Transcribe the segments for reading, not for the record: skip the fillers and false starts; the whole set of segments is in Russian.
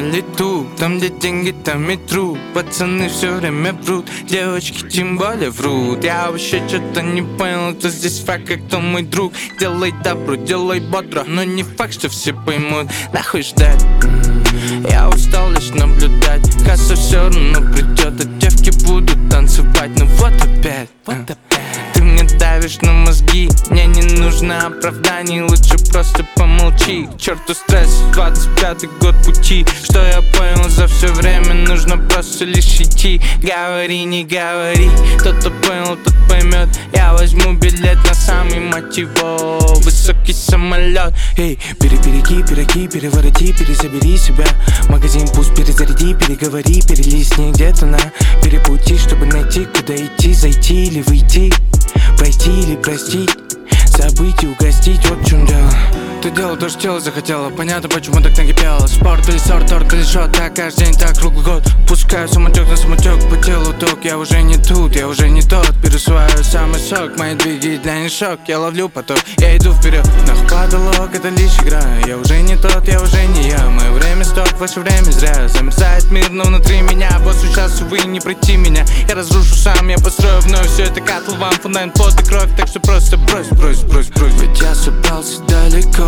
на лету. Там, где деньги, там и труд. Пацаны все время врут, девочки тем более врут. Я вообще что-то не понял, кто здесь факт, как кто мой друг. Делай добро, делай бодро, но не факт, что все поймут. Нахуй ждать, я устал лишь наблюдать. Касса все равно придет, а девки будут танцевать. Ну вот опять, ты мне давишь на мозги. Мне не нужно оправданий, лучше просто помолчи. К черту стресс, 25-й год пути. Что я понял за все время, нужно просто лишь идти. Говори, не говори, тот, кто понял, тот поймет. Я возьму билет на самый, мать его, высокий самолет. Эй, переки, перевороти, перезабери себя. Магазин пусть перезаряди, переговори, перелистни где-то на перепути, чтобы найти, куда идти, зайти или выйти, пройти или простить, забыть и угостить, вот в чем дело. Ты делал то, что тело захотело, понятно, почему так накипело. Спорт или сорт, торт или шот, так каждый день, так круглый год. Пускаю самотек на самотек, по телу ток. Я уже не тут, я уже не тот. Пересваю самый сок, мои двиги для них шок. Я ловлю поток, я иду вперед. Нахуй потолок, это лишь игра. Я уже не тот, я уже не я. Мое время стоп, ваше время зря. Замерзает мир, но внутри меня. Вот сейчас, увы, не пройти меня. Я разрушу сам, я построю вновь. Все это катл вам, фундамент, пот и кровь. Так что просто брось. Ведь я собрался далеко.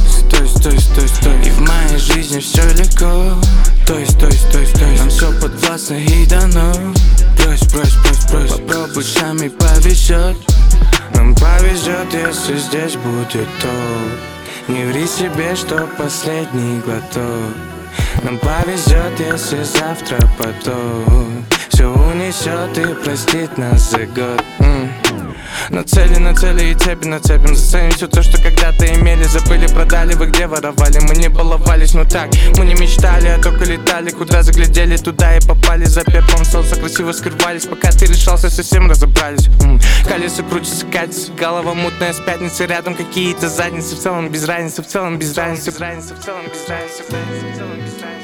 Стой. И в моей жизни все легко. Стой. Нам все подвластно и дано. Брось. Попробуй сами, повезет. Нам повезет, если здесь будет то. Не ври себе, что последний глоток. Нам повезет, если завтра поток все унесет и простит нас за год. На цели и цепи нацепим. Заценим все то, что когда-то имели. Забыли, продали, вы где воровали. Мы не баловались, но так мы не мечтали, а только летали. Куда заглядели, туда и попали. За пеплом солнца красиво скрывались. Пока ты решался, совсем разобрались. Колеса крутятся, катятся, голова мутная с пятницы. Рядом какие-то задницы. В целом без разницы,